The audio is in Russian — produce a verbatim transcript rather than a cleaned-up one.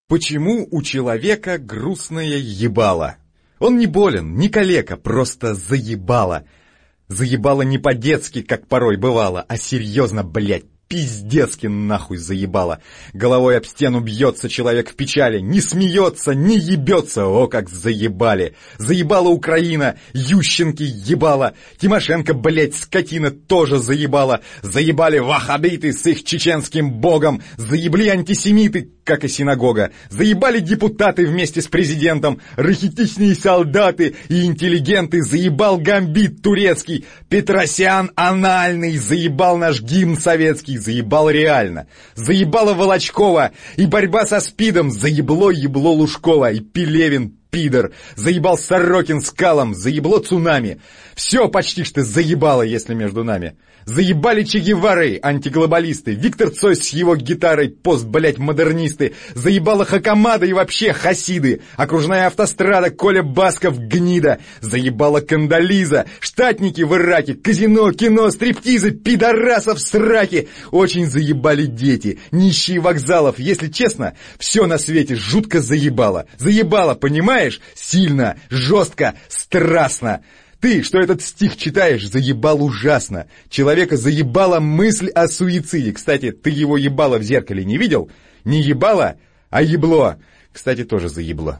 Почему у человека грустное ебало? Он не болен, не калека, просто заебало. Заебало не по-детски, как порой бывало, а серьезно, блядь, пиздецки нахуй заебало. Головой об стену бьется человек в печали, не смеется, не ебется, о, как заебали. Заебала Украина, Ющенки ебала, Тимошенко, блядь, скотина, тоже заебала. Заебали ваххабиты с их чеченским богом, заебли антисемиты, как и синагога. Заебали депутаты вместе с президентом, рахитичные солдаты и интеллигенты, заебал гамбит турецкий, Петросян анальный, заебал наш гимн советский, заебал реально. Заебала Волочкова и борьба со СПИДом, заебло ебло Лужкова и Пелевин пидор, заебал Сорокин с Калом, заебло цунами. Все почти что заебало, если между нами. Заебали Че Гевары, антиглобалисты, Виктор Цой с его гитарой, пост, блять, модернисты, заебала Хакамада и вообще хасиды, окружная автострада, Коля Басков, гнида, заебала Кандализа, штатники в Ираке, казино, кино, стриптизы, пидорасов сраки, очень заебали дети, нищие вокзалов, если честно, все на свете жутко заебало, заебало, понимаешь, сильно, жестко, страстно. Ты, что этот стих читаешь, заебал ужасно. Человека заебала мысль о суициде. Кстати, ты его ебало в зеркале не видел? Не ебало, а ебло. Кстати, тоже заебло.